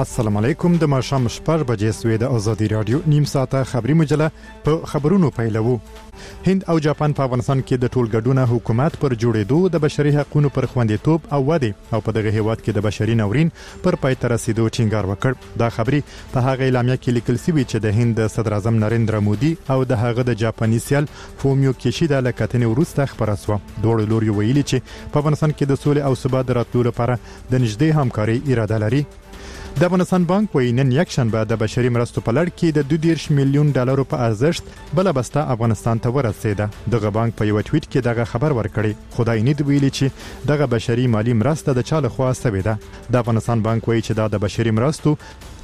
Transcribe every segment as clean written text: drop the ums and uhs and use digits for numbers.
السلام علیکم. د ماښام 6 بجې سوې د ازادي رادیو نیم ساعته خبري مجله په خبرونو پیلوو. هند او جاپان په افغانستان کې د ټولګډونه حکومت پر جوړېدو د بشري حقوقو پر خوندیتوب او ودې او په دغه هیواد کې د بشري ناورین پر پای ته رسیدو ټینګار وکړ. دا خبري په هغه اعلامیه کې لیکل شوی چې د هند صدر اعظم نریندرا مودي او د هغه د جاپاني سیال فومیو کیشیدا لکتنې وروسته خبره شوه. دوه لوري ویلي چې په افغانستان کې د سولې او ثبات راتلو لپاره د نږدې همکاري اراده لري. د افغانستان بانک وایي نن یکشنبه د بشري مرستو په لړ کې د 22 میلیون ډالرو په ارزښت بل بسته افغانستان ته ورسېده. دغه بانک په یو ټویټ کې دغه خبر ورکړی. خدای نه دی ویلي چې دغه بشري مالی مرسته د چا له خوا سوي ده. د افغانستان بانک وایي چې دا د بشري مرستو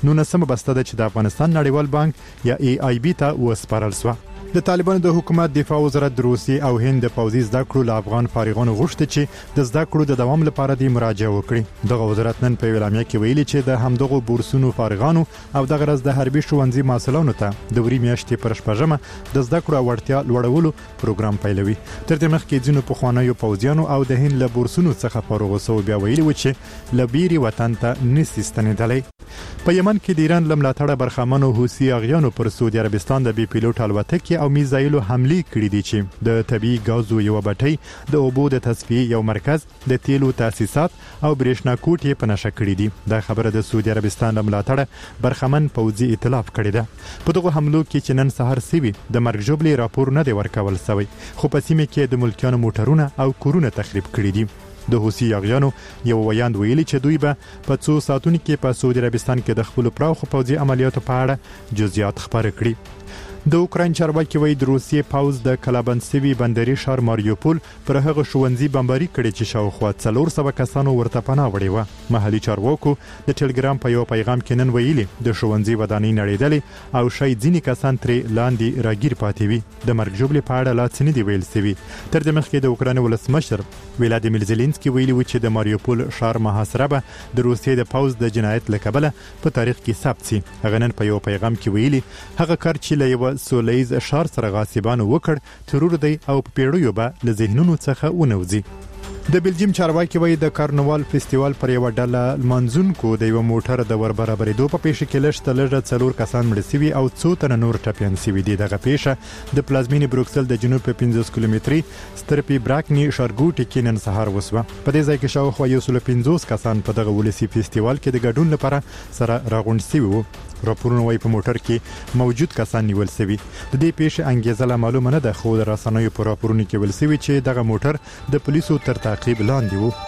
19 بسته ده چې د افغانستان نړیوال بانک یا AIB ته وسپارل شو. د طالبانو د حکومت دفاع وزارت د روسي او هند د پوځي زده کړو له افغان فارغانو غوښتي چې د زده کړو د دوام لپاره د مراجعه وکړي. دغه وزارت نن په اعلامیه کې ویلي چې د همدغه بورسونو فارغانو او د غرض د حربي ښوونځي مسؤلانو ته د وری میاشتې پر شپږمه د زده کړو وړتیا لوړولو پروګرام پیلوي. تر دې مخکې ځینو پخوانیو پوځیانو او د هند له بورسونو څخه فارغ شو بیا ویلي و چې لبيري وطن ته نسي ستنېدلې. په یمن کې د ایران لملاتړه برخمنو حوثي اغیانو پر سعودي عربستان د بي پیلوټ الوتکې او میزایلو حمله کړې دي چې د طبي غازو یو بټۍ د اوبو د تصفیه یو مرکز د تیلو تاسیسات او برېښنا کوټې په نشه کړې دي. دا خبره د سعودي عربستان لملاتړه برخمن پوځي ائتلاف کړې ده. په دغه حملو کې چې نن سهار سوي د مرګ جوړلې راپور نه دی ورکول شوی، خو په سیمه کې د ملکیانو موټرونه او کورونه تخریب کړي دي. د حوثي اغیانو یو ویاند ویلي چې دوی به په څو ساعتونو کې په سعودي عربستان کې د خپل پراخو پوځي عملیاتو په اړه جزئیات خبرې کړي. د اوکراین چارواکي وایي د روسیې پوځ د کلابنسوي بندري ښار ماریوپول پر هغه ښوونځي بمباري کړي چې شاوخوا 400 کسانو ورته پناه وړي و. محلي چارواکو د ټلګرام په یو پیغام کې نن ویلي د ښوونځي ودانۍ نړیدلې او شاید ځینې کسان ترې لاندې راګیر پاتې وي. د مرګ جوړلې په اړه لا څه نه دی ویل شوی. تر دې مخکې د اوکراین ولسمشر ولادیمیر زيلنسکي ویلي و چې د ماریوپول ښار محاصره به د روسیې د پوځ د جنایت لکبله په تاریخ کې ثبت شي. هغه نن په یو پیغام کې ویلي هغه کار چې له سولیز ښار سره غاصبانو وکړ ترور دی او په پیړیو به له ذهنونو څخه ونوځي. د بلجیم چارواکي وایي د کارنوال فستیوال پر یو ډله منځونکو د یو موټر د ور برابرېدو په پیښه کې لږ تر 4 کسان مړ شوي او څو تنه نور ټپيان شوي دي. دغه پیښه د پلازمینې بروکسل د جنوب په 15 کیلومتري سترپی براکنی شارګوټي کې نن سهار وسوه. په دې ځای کې شاوخوا 150 کسان په دغه ولسی فستیوال کې د ګډون لپاره سره راغونډ شوي وو. راپورونه وايي په موټر کې موجود کسان نیول شوي. د دې پیښې انګیزه لا معلومه نه ده، خو د رسنیو په راپورونو کې ویل شوی چې دغه موټر د پولیسو تر تعقیب لاندې وو.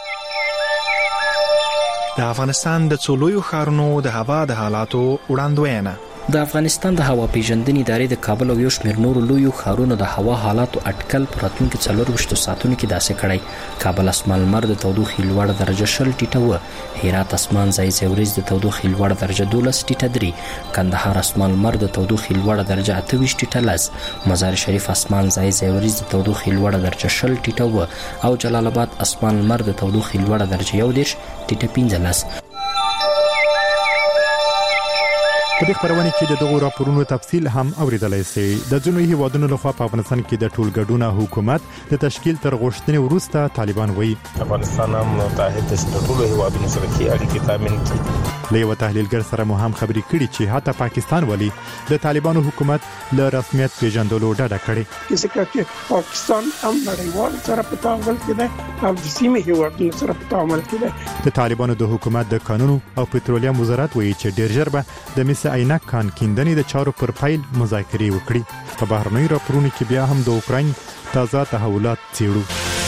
د افغانستان د څولویو ښارونو د هوا د حالاتو وړاندوینه. د افغانستان د هوا پیژندنې ادارې د کابل او یو شمېر نورو لویو ښارونو د هوا حالاتو اټکل پر راتلونکو 24 ساعتونو کې داسې کړی. کابل اسمان لمر د تودوخې لوړ درجه 20 ټیټه و، هرات اسمان ځای ځای وریځ د تودوخې لوړ درجه 12 ټیټه 3، کندهار اسمان لمر د تودوخې لوړ درجه 28 ټیټه 10، مزار شریف اسمان ځای ځای وریځ د تودوخې لوړ درجه 20 ټیټه و او جلال آباد اسمان لمر د تودوخې لوړ درجه 11 ټیټه 15. په دې خبرونه کې د دغو راپورونو تفصیل هم اوریدلای شئ. د ځینو هیوادونو لخوا په افغانستان کې د ټولګډونه حکومت د تشکیل تر غوښتنې وروسته طالبان وایي افغانستان هم متحد د ټولو هیوادونو سره کې اړیکې تامین کړي. له یو تحلیلګر سره مو هم خبرې کړي چې حتی پاکستان ولی د طالبانو حکومت له رسمیت پیژندلو ډډه کړې. چې پاکستان هم نړیوال سره په تعامل کې ده او د سیمې هیوادونو سره په تعامل کې ده. د طالبانو د حکومت د قانون او پټرولیم وزارت وایي چې ډیر ژر به د مس عینک کان کیندنې د چارو پر فایل مذاکرې وکړي. په بهرنۍ راپورونو کې بیا هم د اوکراین تازه تحولات څیړو.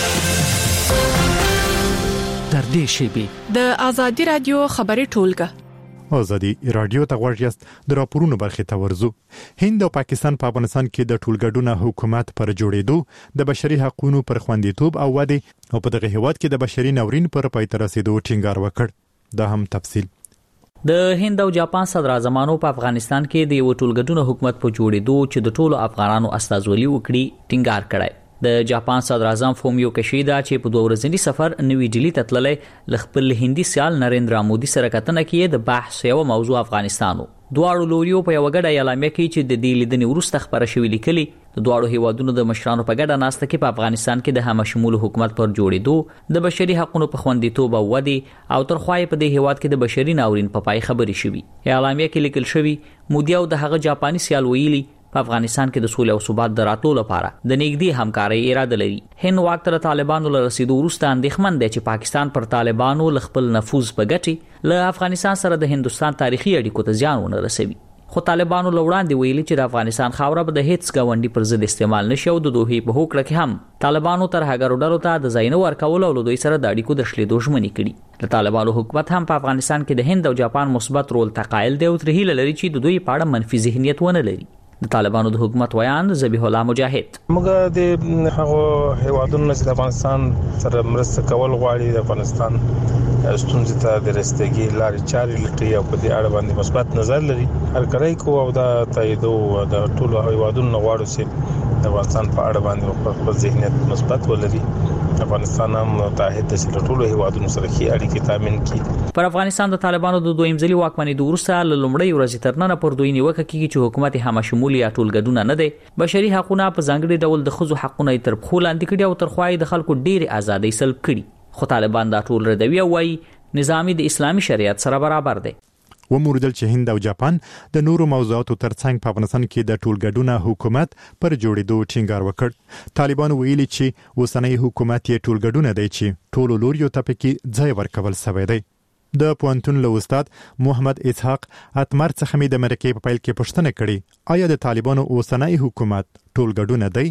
تر دې شیبې د ازادي رادیو خبري ټولګه ازادي رادیو ته ورغیاست. د راپورونو برخې ته ورزو. هند او پاکستان په افغانستان کې د ټولګډونه حکومت پر جوړېدو د بشري حقوقو پر خوندیتوب او ودې او په دغه هیواد کې د بشري ناورین پر پای ته رسیدو ټینګار وکړ. دا هم تفصیل. د هند او جاپان صدر اعظمانو په افغانستان کې د یو ټولګډونه حکومت په جوړېدو چې د ټولو افغانانو استازولي وکړي ټینګار کړی. د جاپان صدر اعظم فومیو کیشیدا چې په 2 ورځنی سفر نوی ډیلی ته تللی ل خپل هندي سیال نریندرا مودي سره کتنه کې د بحث یو موضوع افغانستان وو. دواړو لوریو په یو غړ اعلامیه کې چې د دې لیدنې وروسته خبره شوې لیکلي د دواړو هیوادونو د مشرانو په ګډه ناسته کې په افغانستان کې د همشمول حکومت پر جوړېدو د بشري حقوقو په خوندیتوب او ودی او ترخوای په دې هیواد کې د بشري ناورین په پای خبرې شوې اعلامیه کې لیکل شوی مودي او د هغه جاپاني سیال ویلي په افغانستان کې د سولې او ثبات د راتلو لپاره د نږدې همکارۍ اراده لري. هند واک ته طالبانو له رسیدو وروسته اندېښمن دی چې پاکستان پر طالبانو خپل نفوذ په ګټي له افغانستان سره د هندستان تاریخي اړیکو ته زیان ونه رسوي. خو طالبانو لوړاندې ویلي چې د افغانستان خاوره به د هیڅ غونډي پر ضد استعمال نشي او د دوی په هوکړه کې هم طالبانو تر هغه ډلو ته د ځای نه ورکول او له دوی سره د اړیکو د شلیدو ژمنې کړي. د طالبانو حکومت هم په افغانستان کې د هند او جاپان مثبت رول تقایل دی او تر هیله لري چې د دوی په اړه منفي ذهنیت ونه لري. د طالبانو د حکومت ویان ذبیح الله مجاهد موږ د هغه هیوادونو چې د افغانستان سره مرسته کول غواړي د افغانستان ستونزې ته د رسیدګۍ لارې چارې لټوي او په دې اړه باندې مثبت نظر لري. هر کړی کو او دا تایید او د ټولو هیوادونو غواړي چې د افغانستان په اړه باندې خپل ذهنیت مثبت ولري. افغانستان هم متحد دي چې ټولو هیوادونو سره ښې اړیکې تامین کړي. پر افغانستان د طالبانو د دویم ځلي واکمنۍ د وروسته لومړی ورځ تر نن پر دوی نیوکه کیږي چې حکومت همشمول یا ټولګډونه نه دی. بشري حقوقونه په ځانګړي ډول د ښځو حقونه تر پښو لاندې کړي او تر خوای د خلکو ډېر ازادۍ سلب کړي. خو طالبان دا ټول ردوي او وايي نظام د اسلامي شریعت سره برابر دی. وموردل چې هند او جاپان د نورو موضوعاتو ترڅنګ په افغانستان کې د ټولګډونه حکومت پر جوړېدو ټینګار وکړ. طالبان ویلي چې اوسنۍ حکومت یې ټولګډونه دی چې ټولو لوریو ته پکې ځای ورکول شوی دی. د پوهنتون له استاد محمد اسحاق اتمر څخه مې د مرکې په پیل کې پوښتنه کړې آیا د طالبانو اوسنۍ حکومت ټولګډونه دی؟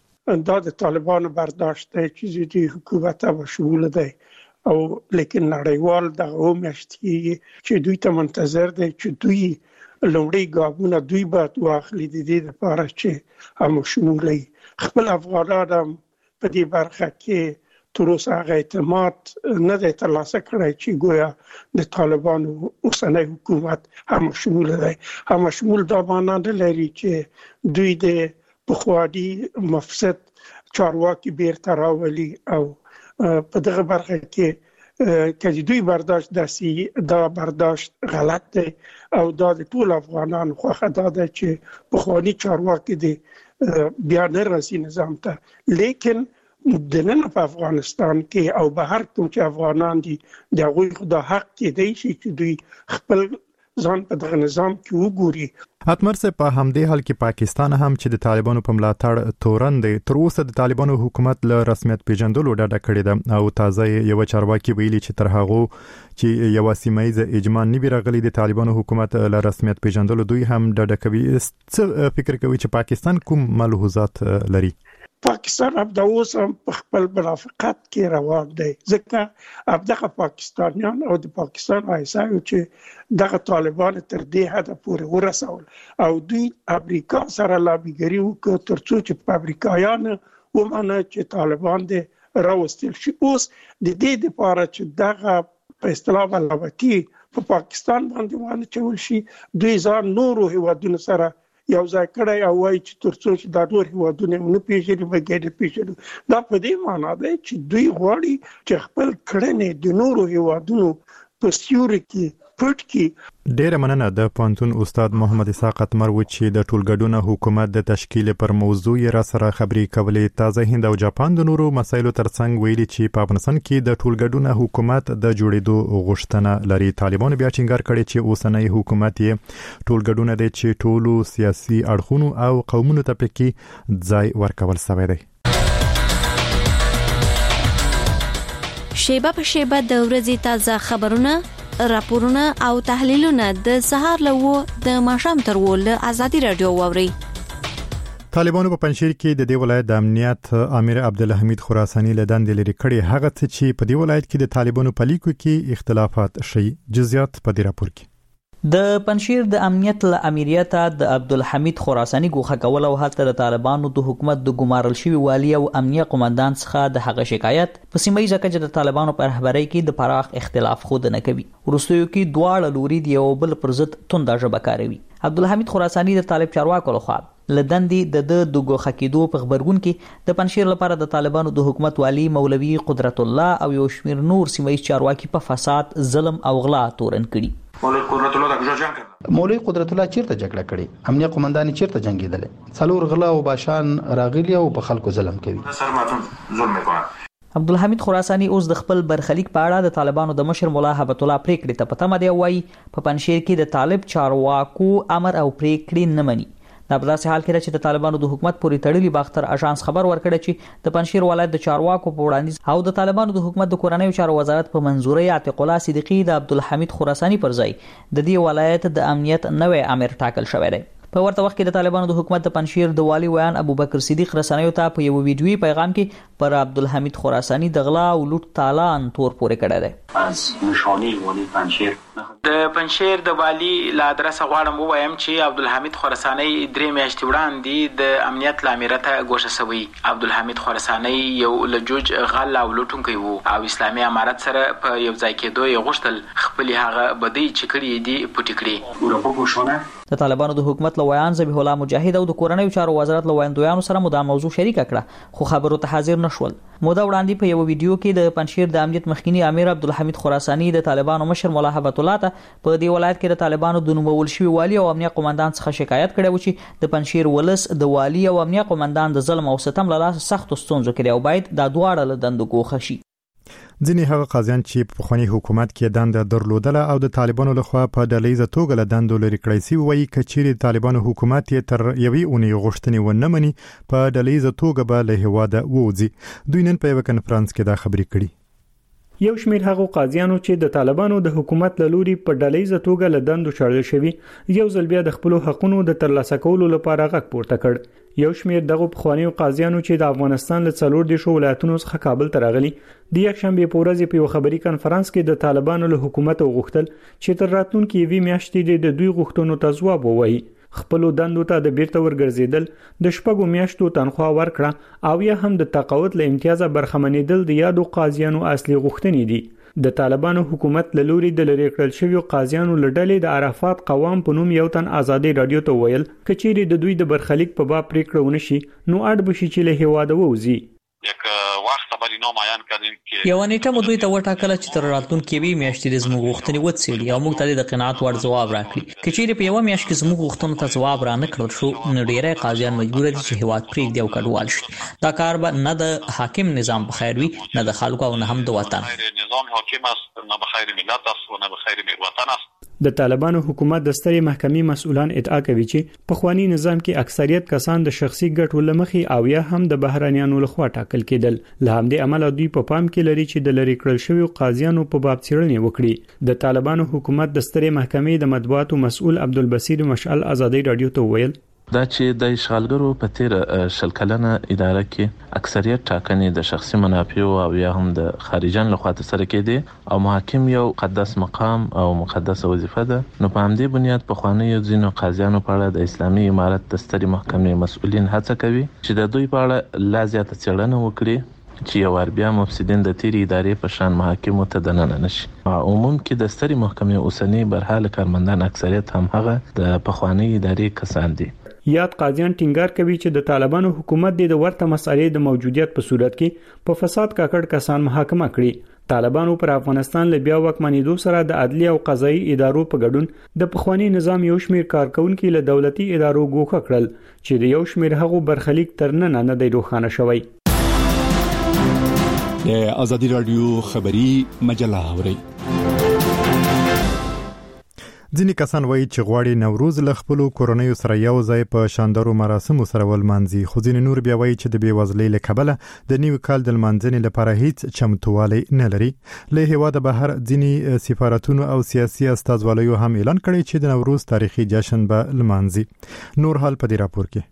دا د طالبانو برداشت دی چې د حکومت به شمول دی او لیکن نړیوال د اومشتي چې دوی ته منتظر دي چې دوی لومړی ګامونه دوی به واخلي د دې لپاره چې هم شمولي خپل افغانان په دې برخه کې تر اوسه هغه اعتماد نه دی ترلاسه کړی چې گویا د طالبانو اوسنۍ حکومت هم شمول دی. هم شمول دا معنا نه لري چې دوی د پخوانی مفسد چارواکي بیرته راولي او په دغه برخه کې چې دوی برداشت دا برداشت غلط دی او دا د ټول افغانانو خوښه ده چې پخوانی چارواکي دي بیا نه راسي نظام ته. لیکن د نن په افغانستان کې او به هر کوم چې افغانان دي د هغوی خو د حق کې دی چې دوی خپل ځان په دغه نظام کې وګوري. اتمر سه په همدې حال کې پاکستان هم چې د طالبانو په ملاتړ تورن دی تر اوسه د طالبانو حکومت له رسمیت پیژندلو ډډه کړې ده او تازه یو چارواکي ویلي چې تر هغه چې یو سیمایي اجماع نه بیرغلي د طالبانو حکومت له رسمیت پیژندلو دوی هم ډډه کوي. څه فکر کوي چې پاکستان کوم ملحوظات لري؟ پاکستان هم د اوس هم په خپل منافقت کې روان دی ځکه دغه پاکستانیان او د پاکستان ایسایو چې دغه طالبان تر دې حد پورې ورسول او دوی امریکا سره لابیګری وکړ ترڅو چې په امریکایان ومنه چې طالبان دې راوستل شي. اوس د دې لپاره چې دغه په اصطلاح ملامتي په پاکستان باندې وانه چول شي دوی ځان نورو هیوادونو سره یو ځای کړی او وایي چې ترڅو چې دا نور هیوادونه نه پیژني بګیډه پیژني. دا په دې معنی دی چې دوی غواړي چې خپل کړنې د نورو هیوادونو په سیوري کې پټ کړي. ډیره مننه د پوهنتون استاد محمد اسحاق اتمر و چې د ټولګډونه حکومت د تشکیل پر موضوع را سره خبرې کولې. تازه هند او جاپان د نورو مسایلو ترڅنګ ویلي چې په افغانستان کې د ټولګډونه حکومت د جوړېدو غوښتنه لري. طالبانو بیا ټینګار کړی چې اوسنۍ حکومت یې ټولګډونه دی چې ټولو سیاسي اړخونو او قومونو ته پکې ځای ورکول شوی دی. شیبه په شیبه د ورځې تازه خبرونه راپورونه او تحلیلونه د سهار له د ماښام تر ول ازادي رادیو ووري. طالبانو په پنځیر کې د دې ولایت د امنیت امیر عبدالحمید خراساني له دندې لري کړي. هغه څه چې په دې ولایت کې د طالبانو په لیکو کې اختلافات شي جزئیات په دې راپور کې. د پنځیر د امنیت له امیریت د عبدالحمید خراساني ګوښه کول او هلته د طالبانو د حکومت د ګمارل شوی والی او امنیه قومندان څخه د هغه شکایت په سیمه ځکه چې د طالبانو په رهبرۍ کې د پراخ اختلاف خود نه کوي. ورستیو کې دواړه لوري دی او بل پر ضد تونده ژبه کاروي. عبدالحمید خراساني د طالب چارواکو لخوا لدندې د ګوښه کېدو په خبرګون کې د پنځیر لپاره د طالبانو د حکومت والی مولوی قدرت الله او یو شمیر نور سیمه چارواکي په فساد، ظلم او غلا تورن کړي. مولوی قدرت الله چیرته جګړه کړي، امنیه قومندان چیرته جنگیدل، څلور غلا او باشان راغلي او په خلکو ظلم کوي. عبدالحمید خراسانی اوس د خپل برخلیک په اړه د طالبانو د مشر مولا هبت الله پریکړې ته پته مده وایي په پنځشیر کې د طالب چارواکو امر او پریکړې نه مني. دا په داسې حال کې چې د طالبانو د حکومت پورې تړلي باختر اژانس خبر ورکړی چې د پنځشیر ولایت د چارواکو په وړاندیز او د طالبانو د حکومت د کورنیو چارو وزارت په منځوري عتیق الله صدیقی د عبدالحمید خراسانی پر ځای د دې ولایت د امنیت نوې امر ټاکل شوی دی. په ورته وخت کې د طالبانو د حکومت د پنځشیر د والی ویان ابوبکر صدیق رسنیو ته په یو ویډیوي پیغام کې پر عبدالحمید خراسانی د غلا او لوټ تالان تور پورې کړی دی. از نشانی والی پنځشیر د پنځشیر د والی لا ادرس غواړم ووایم چې عبدالحمید خراسانی 3 میاشتې وړاندې د امنیت لامره ته ګوښه شوی. عبدالحمید خراسانی یو لجوج غل او لوټونکی وو او اسلامي امارت سره په یو ځای کېدو یې غوښتل خپل هغه بدی چې کړی دی پټ کړي. د طالبانو د حکومت لویان ذبیح الله مجاهد او د کورنیو چارو وزارت لویندویانو سره مو دا موضوع شریک کړه خو خبرو ته حاضر نشول. مودا وړاندې په یو ویډیو کې د پنځشیر د امنیت مخکینی امیر عبدالحمید خراسانی د طالبانو مشر مولا هبت الله ته په دې ولایت کې د طالبانو د نومول شوی والی او امنیت قومندان څخه شکایت کړی و چې د پنځشیر ولس د والی او امنیت قومندان د ظلم او ستم له لاسه سخت ستونزو کې او باید دا دواړه له دندو ګوښه شي. ځینې هغه قاضیان چې په پخوانی حکومت کې دنده درلودله او د طالبانو لخوا په ډلهیزه توګه له دندو لري کړی شي وایي کچېرې طالبانو حکومت یې تر یوې اونۍ غوښتنې ونه مني په ډلهیزه توګه به له هېواده ووځي. دوی نن په یو کنفرانس کې دا خبرې کړي. یو شمېر هغو قاضیانو چې د طالبانو د حکومت له لوري په ډلهیزه توګه له دندو شړل شوي یو ځل بیا د خپلو حقونو د ترلاسه کولو لپاره غږ پورته کړ. یو شمېر دغه پخوانیو قاضیانو چې د افغانستان له 14 ولایتونو څخه کابل ته راغلي د یکشنبه په ورځ په یو خبري کانفرنس کې د طالبانو له حکومت غوښتل چې تر راتلونکي 2 میاشتې د دوی غوښتنو ته ځواب ووایي. خپل دندو ته د بیرته ورګرځیدل، د شپږو میاشتو تنخواه ورکړه او یا هم د تقاعد له امتیازه برخمنېدل د یادو قاضیانو اصلي غوښتنې دي. د طالبانو حکومت له لوري د لری کړل شویو قاضیانو لړلې د عرفات قوام په نوم یو تن ازادي رادیو ته ویل کچېری د دوی د برخلیک په باب پریکړه ونه شي نو اړ بشي چې له هواده ووزي. یو نیټه مو دوی ته وټاکله چې تر راتلونکي 2 میاشتې د زموږ غوښتنې وڅېړي او موږ ته د قناعت وړ ځواب راکړي. کچېری په یو میاشت کې زموږ غوښتنو ته ځواب را نه کړل شو نو ډېری قاضیان مجبور دي چې هواد پرېږدي او کډوال شي. دا کار به نه د حاکم نظام په خیر وي نه د خلکو او نه هم د وطن. د طالبانو حکومت د سترې محکمې مسؤلان ادعا کوي چې په خواني نظام کې اکثریت کسان د شخصي ګټو لمخې او یا هم د بهرانيانو لخوا ټاکل کېدل. له همدې امله دوی په پام کې لري چې د لری کړل شویو قاضیانو په باب څېړنې وکړي. د طالبانو حکومت د سترې محکمې د مطبوعاتو مسؤل عبدالبصیر مشعل ازادي رادیو ته ویل دا چې د اشغالګرو په تیر شل کلنه اداره کې اکثریت ټاکنې د شخصي منافعو او یا هم د خارجان لخوا ترسره کېدي او محاکم یو مقدس مقام او مقدس وظیفه ده. نو په همدې بنیاد په خوانیو ځینو قاضیانو په اړه د اسلامي امارت د سترې محکمې مسؤلین هڅه کوي چې د دوی په اړه لا زیاته څېړنه وکړي چې یو بیا مفسدین د تیری ادارې په شان محاکمو ته دننه نشي. عموم کې د سترې محکمې اوسنی برحال کارمندان اکثریت هم هغه د پخوانی ادارې کسان دي. یاد قاضیان ټینګار کوي چې د طالبانو حکومت د ورته مسالې د موجودیت په صورت کې په فساد کاکړ کسان محاکمه کړي. طالبانو پر افغانستان له بیا واکمنېدو سره د عدلي او قضایي ادارو په ګډون د پخوانی نظام یو شمېر کارکونکو له دولتي ادارو ګوښه کړل چې د یو شمېر هغو برخلیک تر نن نه دی روښانه شوی. د ازادي رادیو خبری مجله اوري. ځینې کسان وایي چې غواړي نوروز له خپلو کورنیو سره یو ځای په شاندارو مراسمو سره ولمانځي، خو ځینې نور بیا وایي چې د بېوزلۍ له کبله د نوي کال د لمانځنې لپاره هیڅ چمتووالی نه لري. له هېواده بهر ځینې سفارتونو او سیاسي استازوالیو هم اعلان کړی چې د نوروز تاریخي جشن به لمانځي. نور حال په دې راپور کې.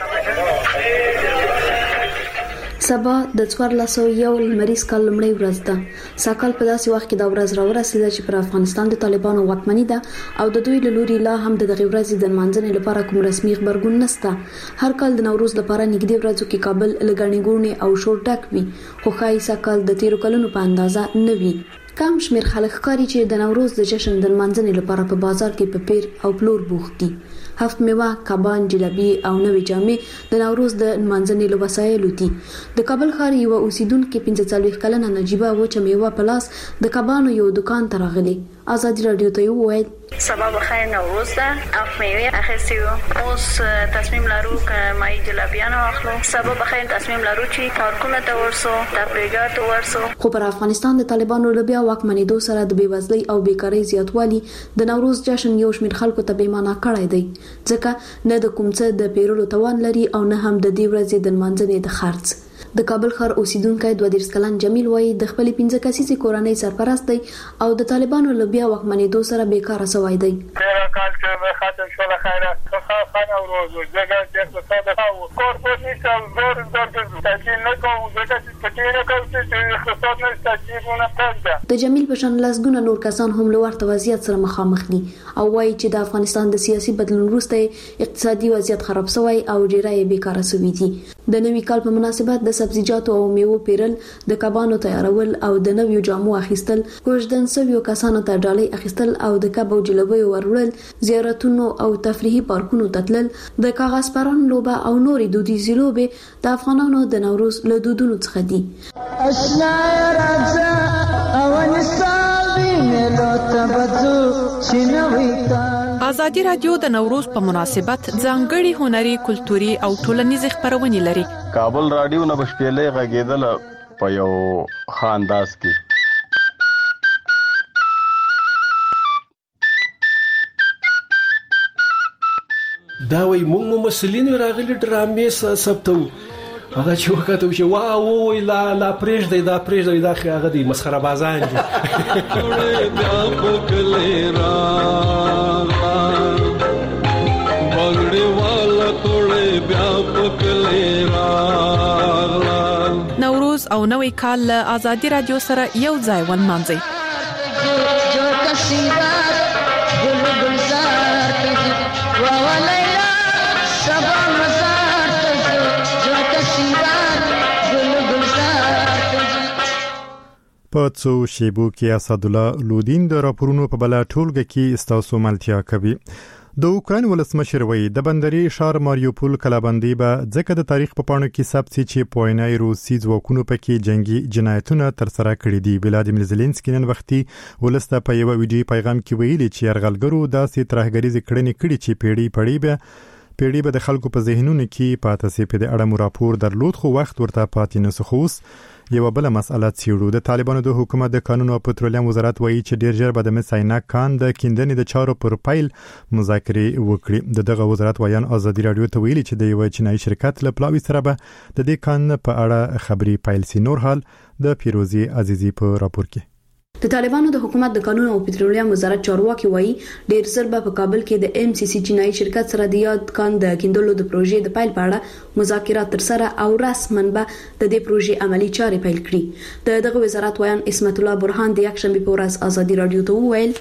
سبا د 1401 لمریز کال لمړی ورځ ده. ساکال په داسې وخت کې دا ورځ راورسېده چې پر افغانستان د طالبانو واکمني ده او د دوی له لوري لا هم د دغه ورځې د لمانځنې لپاره کوم رسمي خبرګون نشته. هر کال د نوروز لپاره نږدې ورځو کې کابل لګڼې ګوڼې او شور ډک وي، خو ښایي ساکال د تیرو کلونو په اندازه نه وي. کم شمیر خلک ښکاري چې د نوروز د جشن د لمانځنې لپاره په بازار کې په پیر او پلور بوخت دي. هفت میوه، کبان، جلبي او نوې جامې د نوروز د لمانځنې له وسایلو دي. د کابل ښار یو اوسیدونکو 45 کلنه نجیبه وچه میوه په لاس د کبانو یو دکان ته راغلی ازادي رادیو ته وویل سبا بخیر نوروز ده اف میوه اخیستیو اوس تصمیم لرو که مای جلبیانو اخلو سبا بخیر تصمیم لرو چې کارکونه ته ورسو تبلیغات ورسو خو پر افغانستان د طالبانو له بیا واکمنېدو سره د بیوزلۍ او بیکاری زیاتوالی د نوروز جشن یو شمېر خلکو ته بیمانه کړی دی ځکه نه د کوم څه د پیرلو توان لري او نه هم د دې ورځې د منځنۍ د خرڅ د کابل ښار اوسیدونکو 32 کلن جمیل وایي د خپل 15 کسیزه کورنۍ سرپرست دی او د طالبانو له بیا واکمنېدو سره بیکاره شوی دی کال کې خاطر شول خیره خان او روز دغه د اقتصاد او کورپوریشن زور تاکید نه کوم ځکه چې پټینه کوي چې اقتصاد نه تاکیدونه پاتې د جمیل په شان لاسګونه نور کسان هم له ورته وضعیت سره مخامخ دي او وایي چې د افغانستان د سیاسي بدلون وروسته اقتصادي وضعیت خراب شوی او ډیری بیکاره شوي دي د نوي کال په مناسبت د سبزیجاتو او میوو پیرل د کبانو تیارول او د نویو جامو اخیستل کوژدن سویو کسانو ته ډالۍ اخیستل او د کب او جلبیو وروړل زیارتونو او تفریحي پارکونو تتلل د کاغذ پران لوبه او نورې دودیزې لوبې د افغانانو د نوروز له دودونو څخه دي ازادي رادیو د نوروز په مناسبت ځانګړي هنري کلتوري او ټولنیزې خبرونه لري. کابل رادیو نه بشپېلې غږیدل په یو خانداس کې دا وای موږ مسلین راغلي ډرامې ثبتو هغه چې وکړو چې واو لا پرېږدي دا هغه دی مسخره بازان دي بیا پکلې را بغړې والا توړې بیا پکلې را نوروز او نوې کال له ازادي رادیو سره یو ځای ونمانځي. په څو شیبو کې اسد الله لودین د راپورونو په بل ټولګه کې استاسو ملتیا کوي. د اوکران ولسمشر وایي د بندري شهر ماریوپول کلابندي به ځکه د تاریخ په پاڼو کې ثبت شي چې پوینای روسي ځواکونو پکې جنگي جنایتونه تر سره کړي دي. ولادیمیر زيلنسکي نن وختي ولسته په یو ویډیو پیغام کې ویلي چې يرغلګرو داسې ترهګریزې کړنې کړي چې پیړۍ به د خلکو په ذهنونو کې پاتې سي. په دې اړه مو راپور درلود خو وخت ورته پاتې نه سخوس. یو بل مسئله څیړو د طالبانو د حکومت د قانون او پټرولیم وزارت وایي چې ډیر ژر به د مسایناک کان د کیندنې د چارو پر پایل مذاکره وکړي. دغه وزارت وایي ازادي رادیو ته ویلي چې د یو چینایي شرکت له پلاوي سره به د دې کان په اړه خبري پایل سي. نور حال د پیروزي عزیزي په راپور کې د طالبانو د حکومت د قانون او پټرولیم وزارت چارواکي وایي ډیر ژر به په کابل کې د ام سی سی چینایي شرکت سره د یاد کان د کیندلو د پروژې د پایل په اړه مذاکرات تر سره او رسمن به د دې پروژې عملی چارې پیل کړي. دغه وزارت وایي اسمت الله برهان د یکشنبه په ورځ ازادي رادیو ته وویل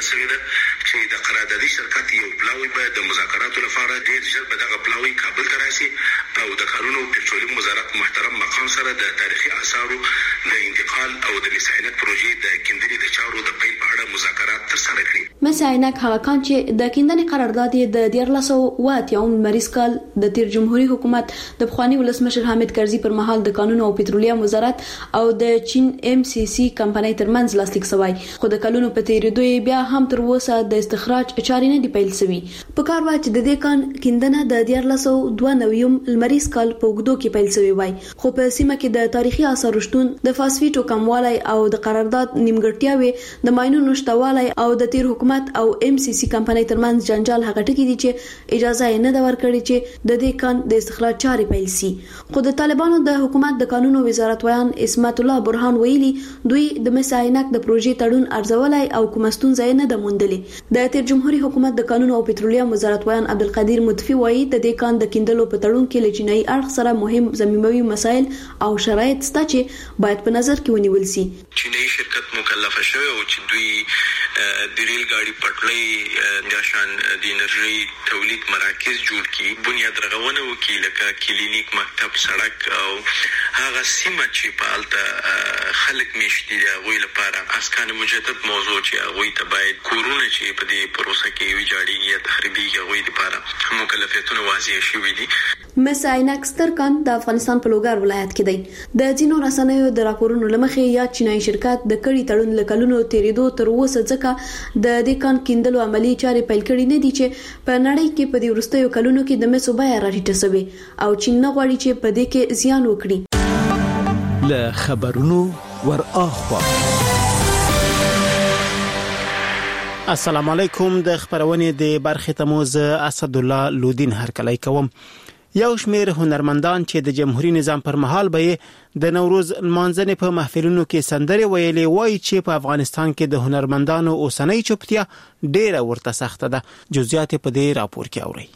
چې د قراردادي شرکت یو پلاوی به د مذاکراتو لپاره ډیر ژر به دغه پلاوی کابل ته راشي او د قانون او پټرولیم وزارت محترم مقام سره د تاریخي آثارو د انتقال او د مساینک پروژې د کیندنې د چارو د پیل په اړه مذاکرات ترسره کړي. مساینک هغه کان چې د کیندنې قرارداد د 1408 مریض کال د تیر جمهوریت حکومت د بخوانی ولسمشر حامد کرزي پر مهال د قانون او پټرولیم وزارت او د چین ام سی سی کمپنۍ ترمنځ لاسلیک شوی خو د کلونو په تیریدو بیا هم تر اوسه د استخراج چارې نه دی پیل شوی. په کار وای چې د دې کان کیندنه د 1492 مریض کال په وګړو کې پیل شوی وای خو په سیمه کې د تاریخي آثار شتون د فاسفیټو کموالی او د قرارداد نیمګړتیاوي د ماینونو شتوالی او د تیر حکومت او ام سی سی کمپنۍ ترمنځ جنجال هغه ټکی دي چې اجازه یې نه ورکړي چې د دې کان د استخراج چارې پیل شي. خو د طالبانو د حکومت د قانون او وزارت ویان اسمت الله برهان ویلي دوی د مساینک د پروژې تړون ارزولای او کوم ستونزې نه د موندلې. د تیر جمهوریت حکومت د قانون او پټرولیم وزارت ویان عبدالقادر متفی وایي د دې کان د کیندلو په تړون کې لچینای اړخ سره مهم ضمیموي مسایل او شرایط شته چې باید په نظر کې ونیول شي. چینایي شرکت مکلف شوی او چې دوی د ریل ګاډي پټلۍ د شان د انرژي تولید مراکز جوړ کړي بنیاد رغونه وکړي لکه کلینیک مکتب سړک او هغه سیمه چې په الته خلک میشتي دی غوي لپاره اسکان مجدد موضوع چې غوي ته باید کورونه چې په دې پروسه کې ویجاړيږي یا تخریبي غوي لپاره مکلفیتونه واضح شوي دي. مساینک سترکان د افغانستان په لوګر ولایت کې دی. د ځینو رسنیو د راپورونو لمخې یا چینایي شرکت د کړي تړون لکلونو تیریدو تر اوسه ځکه امریکا د دې کان کیندلو عملی چارې پیل کړې نه دي چې په نړۍ کې په دې وروستیو کلونو کې د مسو بیه راټیټه شوې او چین نه غواړي چې په دې کې زیان وکړي. له خبرونو ور اخوا. السلام علیکم. د خبرونې د برخې تموز اسد الله لودین هرکلی کوم. یو شمیر هنرمندان چې د جمهوریت نظام پر مهال به د نوروز لمانځنې په محفلونو کې سندرې ویلې وایي چې په افغانستان کې د هنرمندانو اوسنۍ چوپتیا ډیره ورته سخته ده. جزئیات په دې راپور کې اورئ.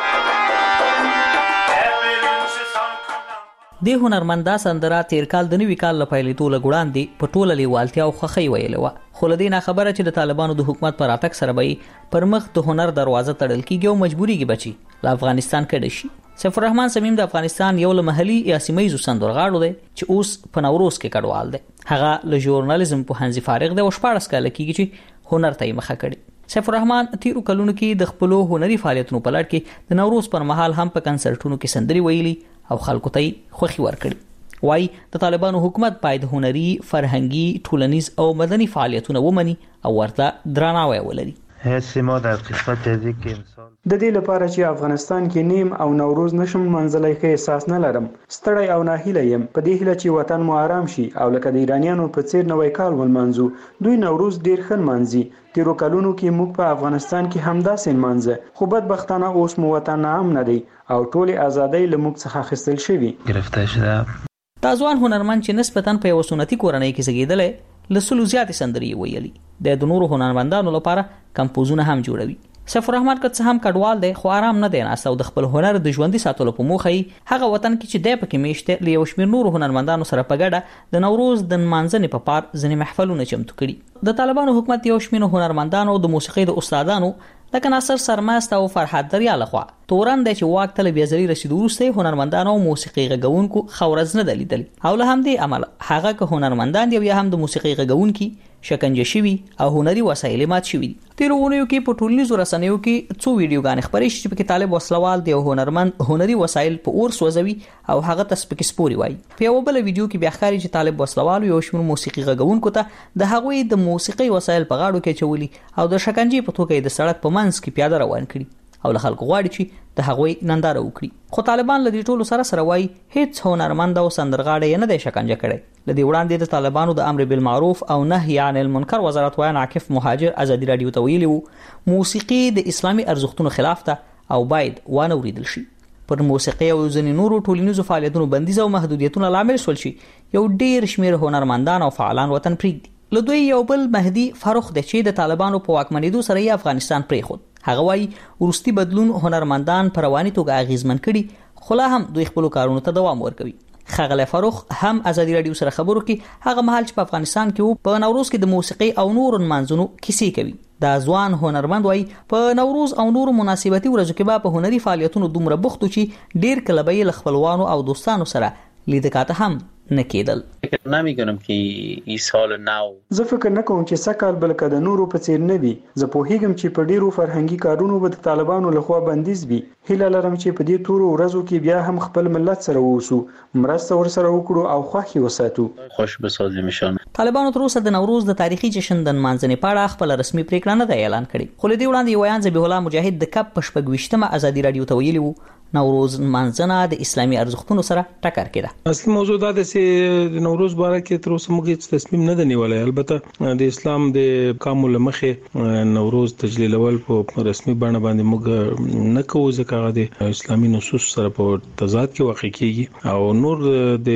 د هنرمندا سندره تیر کال د نوي کال لپاره توله ګوړاندې په ټوله لیوالتیا او خخي ویلې و، خو لدې نه خبره چې د طالبانو د حکومت پر اتک سره به پر مخ د هنر دروازه تړل کیږي او مجبوریږي بچي له افغانستان کډه شي. سیف الرحمن سمیم د افغانستان یو له محلي یا سیمایي سندرغاړو دی چې اوس په نوروز کې کډوال دی. هغه له ژورنالیزم په هنځي فارغ دی او 14 کال کېږي چې هنر ته یې مخه کړي. سیف الرحمن تیرو کلونو کې د خپل هنري فعالیتونو په لړ کې د نوروز پر مهال هم په کنسرټونو کې سندري ویلي او خلکو ته خوښي ورکړي. وای د طالبانو حکومت باید هنري، فرهنګي، ټولنیز او مدني فعالیتونه ومني او ورته درناوی ولري. ما در قسمت ازی که امسال د دې لپاره چې افغانستان کې نیم او نوروز نشم منځلای کې احساس نه لرم، ستړی او ناهیله یم. په دې هیله چې وطن مو آرام شي او لکه د ایرانیانو په څیر نوې کال ولمانځو. دوی نوروز ډیر ښه لمانځي. تیرو کلونو کې موږ په افغانستان کې همداسې لمانځه، خو بدبختانه اوس مو وطن ناامن دی او ټول ازادۍ له موږ څخه اخیستل شوی. گرفتار شده. دا ځوان هنرمند چې نسبتاً په یو سنتي کورنۍ کې زیږیدلی لسلو زیاتې سندرې ویلي. د نورو هنرمندانو لپاره کمپوزونه هم جوړوي. سیف الرحمن که څه هم کډوال دی خو آرام نه دی ناست او د خپل هنر د ژوندۍ ساتلو په موخه هغه وطن کې چې دی پکې میشته له یو شمېر نورو هنرمندانو سره په ګډه د نوروز د نمانځنې په پار ځینې محفلونه چمتو کړي. د طالبانو حکومت یو شمېر هنرمندانو د موسیقۍ د استادانو لکه ناصر سرمست او فرحت دریا لخوا تورن د چې واک تل بیا ځلې رسیدو وروسته هنرمندانو او موسیقي غږونکو خورز نه دلیدل او له همدې عمل هغه که هنرمندان دی یا هم د موسیقي غږونکي شکنجه شوی او هنري وسایل مات شوی. تیرو ونیو کې په ټولنیزو رسنیو کې څو ویډیوګانې خبرې چې په طالب وسلوال دی او هنرمند هنري وسایل په اور سوځوي او هغه تسبیق سپوري وای. په یو بل ویډیو کې بیا ښکاري چې طالب وسلوال یو شمېر موسیقي غږونکو ته د هغوی د موسیقي وسایل په غاړو کې چولي او د شکنجې په توګه د سړک په منځ کې پیاده روان کړي او له خلکو غواړي چې د هغوی ننداره وکړي. خو طالبان له دې ټولو سره وایي هیڅ هنرمند او سندرغاړی نه دی شکنجه کړی. له دې وړاندې د طالبانو د امر بالمعروف او نهي عن المنکر وزارت وایي عاکف مهاجر ازادي رادیو ته ویلي موسیقي د اسلامي ارزښتونو خلاف ده او باید وانه وریدل شي. پر موسیقي او ځینې نورو ټولنیزو فعالیتونو بندیز او محدودیتونه لامل شول چې یو ډیر شمیر هنرمندان او فعالان وطن پرېږدي. له دوی یو بل مهدي فاروق د چې د طالبانو په واکمنېدو سره یې افغانستان پرېښود. هغه وایي ورستي بدلون هنرمندان پر رواني توګه اغیزمن کړي خو لا هم دوی خپل کارونو ته دوام ورکوي. خغله فاروق هم ازادي رادیو سره خبرو کې هغه مهال چې په افغانستان کې په نوروز کې د موسیقي او نورو منځونو کیسې کوي. دا ځوان هنرمند وایي په نوروز او نورو مناسبتي ورځو کې په هنري فعالیتونو دومره بوخت چې ډیر کله به له خپلوانو او دوستانو سره لیدکاته هم نکیدل. نمی‌دونم که این سال نو زه فکر نکوم چې سکهال بلکې د نورو په څیر نه وي. زه پوهیږم چې په ډیرو فرهنګي کارونو به د طالبانو لخوا بندیز وي. هیله لرم چې په دې تورو ورځو کې بیا هم خپل ملت سره ووسو، مرسته ورسره وکړو او خوښي وساتو. خوش بسازیمشان. طالبانو تر اوسه د نوروز د تاریخي جشن د نمانځنې په اړه خپل رسمي پریکړه نه ده اعلان کړې. خو لدې وړاندې یو بیان ذبیح الله مجاهد د کپ په 28مه ازادي رادیو ته ویلي وو نوروز منځنه د اسلامي ارزښتونو سره ټکر کړه. اصلي موضوع دا ده چې د نوروز باره کې تر اوسه موږ تصمیم نه نیولای. البته د اسلام د کامل مخه نوروز تجلیلول په رسمي بڼه باندې موږ نه کوو ځکه د اسلامي نصوص سره په تضاد کې واقع کیږي او نور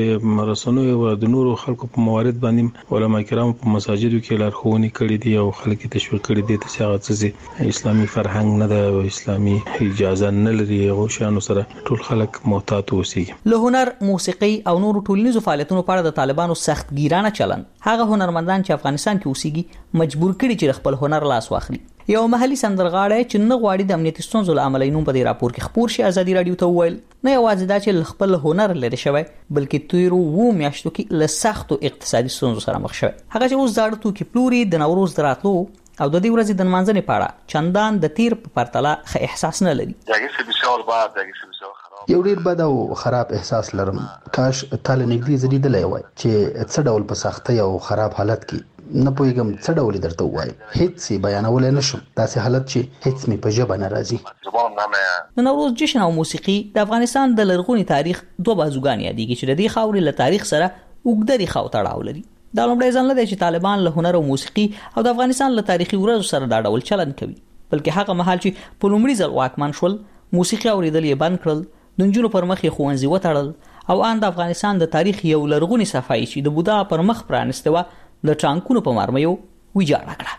د رسنیو او د نورو خلکو په موارد باندې علما کرام په مساجدو کې لارښوونې کړې دي او خلک تشویق کړي دي چې هغه څه اسلامي فرهنګ نه ده او اسلامي اجازه نه لري او شانو سره ټول خلک محتاط اوسي. له هنر، موسیقي او نورو ټولنیزو فعالیتونو په اړه د طالبانو سخت ګیرانه چلن هغه هنرمندان چې افغانستان کې اوسېږي مجبور کړي چې خپل هنر لاس واخلي. یو محلي سندرغاړی چې نه غواړي د امنیتي ستونزو له امله نوم په دې راپور کې خپور شي ازادي رادیو ته وویل نه یوازې دا چې خپل هنر لري شوی بلکې تیرو و میاشتو کې له سختو اقتصادي ستونزو سره مخ شوی. هغه چې اوس زاړه توکي پلوري د نوروز دراتلو او د دې ورځې د نمانځنې په اړه چندان د تیر په پرتله ښه احساس نه لري. یو ډیر بد او خراب احساس لرم. کاش تاله نګدي زریدلې وای چې څه ډول په سختۍ او خراب حالت کې نه پوهیږم څه ډول درته وایم، هیڅ بیانول نه شم. داسې حالت چې هیڅ می په ژبه نه راځي. د نوروز جشن او موسیقي د افغانستان د لرغوني تاریخ دوه بازوګان یادېږي چې د دې خاورې له تاریخ سره اوږده ریښه او تړاو لري. دا لومړی ځل نه دی چې طالبان له هنر او موسیقي او د افغانستان له تاریخي ورځو سره دا ډول چلن کوي، بلکې هغه مهال چې په لومړي ځل واکمن شول موسیقي اوریدل یې بند کړل، د نجونو پر مخ یې ښوونځي وتړل او ان د افغانستان د تاریخ یو لرغونی صفحه چې د بودا پر مخ پرانسته و د ټانکونو په مرمیو ویجاړه کړه.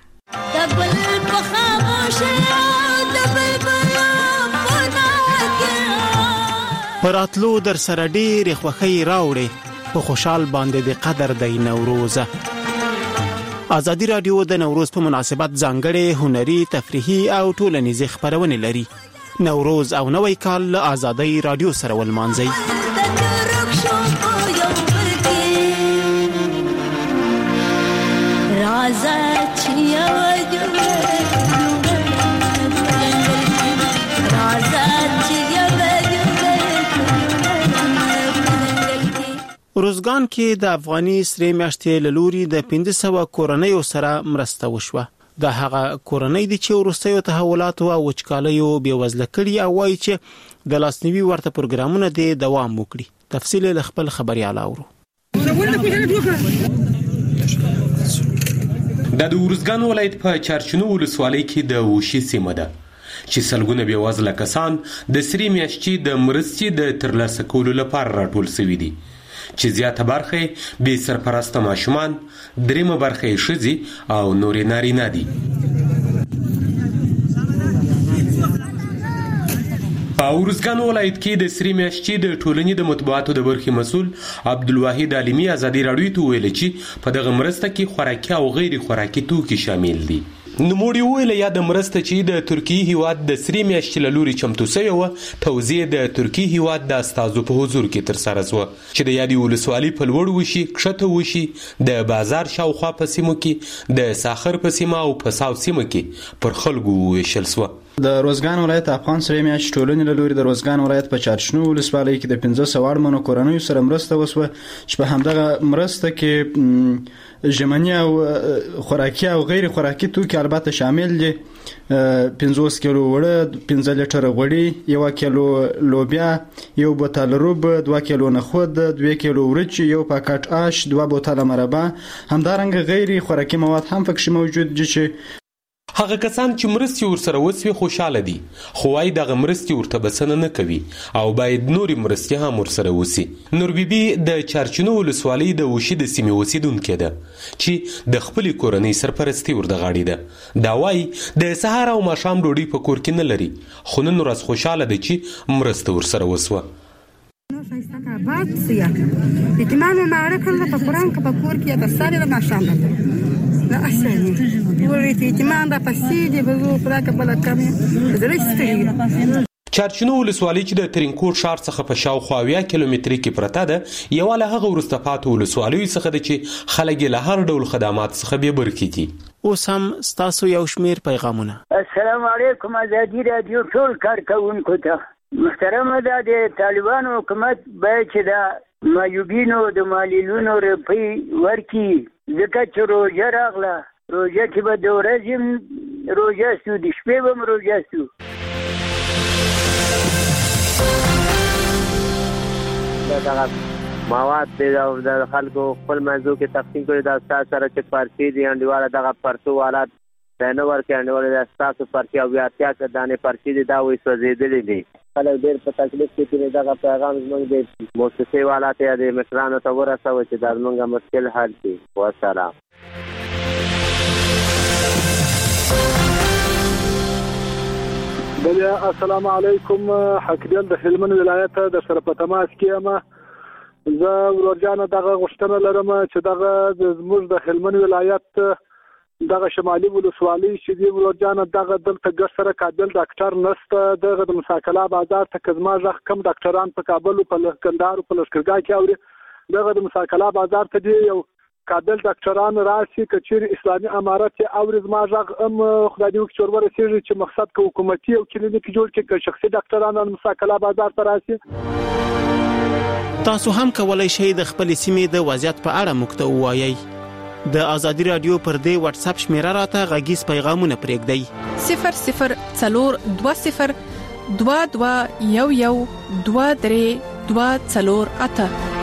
پراتلو در سره ډېرې خوښۍ راوړې، په خوشحال باندې د قدر دی نوروز. ازادي راډیو د نوروز په مناسبت ځانګړې هنري، تفریحي او ټولنیزې خپرونې لري. نوروز او نوی کال له ازادي راډیو سره ولمانځئ. روزګان کې د افغاني سرې میاشتې له لوري د 1500 کورنیو سره مرسته وشوه. دا هغه کورنۍ دي چې وروستیو تحولاتو او وچکالیو بېوزله کړي او وایي چې د لاسنیوي ورته پروګرامونه دې دوام وکړي. تفصیل له خپل خبريال اورو. د ورزګان ولایت په چارچنو ولسوالۍ کې د وشي سیمه ده چې سلګونه بېوزله کسان د سرې میاشتې د مرستې د ترلاسه کولو لپاره راټول شوي دي، چې زیاته برخه بې سرپرسته ماشومان، دریمه برخه ښځې او نورې نارینه دي. په ورزګان ولایت کې د سرې میاشتې د ټولنې د مطبوعاتو د برخې مسؤل عبدالواحد عالمي ازادي راډیو ته ویل چې په دغه مرسته کې خوراکي او غیر خوراکي توکي شامل دي. نوموړي وویل یا د مرسته چې د ترکیې هیواد د سرې میاشتې له لوري چمتو شوې وه، توزیع د ترکیې هیواد د استازو په حضور کې ترسره شوه چې د یادې ولسوالۍ په لوړ وشي، کښته وشي، د بازار شاوخوا په سیمو کې، د ساخر په سیمه او په ساو سیمه کې پر خلکو وویشل شوه. د روزګان ولایت افغان سرې میاشتې ټولنې له لوري د روزګان ولایت په چارچنو ولسوالۍ کې د 1500 اړمنو کورنیو سره مرسته وشوه چې په همدغه مرسته کې ژمني او خوراکي او غیر خوراکي توکي البته شامل دي. 50 کیلو وړه، 15 لیټره غوړي، 1 کیلو لوبیا، 1 بوتل روب، 2 کیلو نخود، 2 کیلو ورچ، 1 پاکټ آش، 2 بوتل مربا. همدارنګه غیر خوراکي مواد هم پکې موجود دي چې هغه کسان چې مرستې ورسره وسوي خوشاله دي، خو وايي دغه مرستې ورته بسنه نه کوي او باید نورې مرستې هم ورسره وسي. نور بیبي د چارچنو ولسوالۍ د وشي د سیمې اوسیدونکې ده چې د خپلې کورنۍ سرپرستي ورته غاړې ده. دا وايي د سهار او ماښام ډوډۍ په کور کې نه لري، خو نن ورځ خوشاله ده چې مرسته ورسره وسوه. چارچنو ولسوالۍ چې د ترینکوټ ښار څخه په شاوخوا 80 کیلومتري کې پرته ده، یوه له هغه وروسته پاتې ولسوالیو څخه ده چې خلک یې له هر ډول خدمات څخه بې برخې دي. اوس هم ستاسو یو شمېر پیغامونه. السلام علیکم ازادي راډیو ټول کارکوونکو ته. محترمه ده د طالبانو حکومت باید چې د معیوبینو د معلولینو روپۍ ورکړي، ځکه چې روژه راغله، روژه کې به د ورځې روژه سو، د شپې به هم روژه سو. دغه مواد د خلکو خپل موضوع کې تقسیم کړي، د استاد سره چې پارچې دي انډیواله دغه پرتو حالات د نه ورکې انډیواله د استاسو پارچې او بیا اتیا دانې پارچې دي دا وایي سوځېدلې دي. خلک ډېر په تکلیف کې چې دغه پیغام زموږ د موسسې والا ته یا د مشرانو ته ورسوه چې دا زموږ مشکل حل کړي. والسلام. بله السلام علیکم. حقیقت د هلمند ولایت د سره په تماس کې یم. زه ورورجانه دغه غوښتنه لرم چې دغه زموږ د هلمند ولایت دغه شمالي ولسوالۍ چې دی ورورجانه دغه دلته ګډ سره قابل ډاکټر نشته. دغه د مساکلا بازار ته کزما ځخ کم ډاکټران په کابل او په لکندار او په لشکرګاه کې اوري. دغه د مساکلا بازار ته دی یو قابل ډاکټران راشي کچیر اسلامي امارت اورز ما ځغ خدای دې وکړي ورسېږي چې مقصد کو حکومتي او کلینیک جوړ کړي شخصي ډاکټران مساکلا بازار ته راشي. تاسو هم کولای شئ د خپل سیمې د وضعیت په اړه موږ ته ووایئ. د ازادي رادیو پر دې واتس اپ شمیره راته غږیز پیغامونه پرېږدئ 002022112238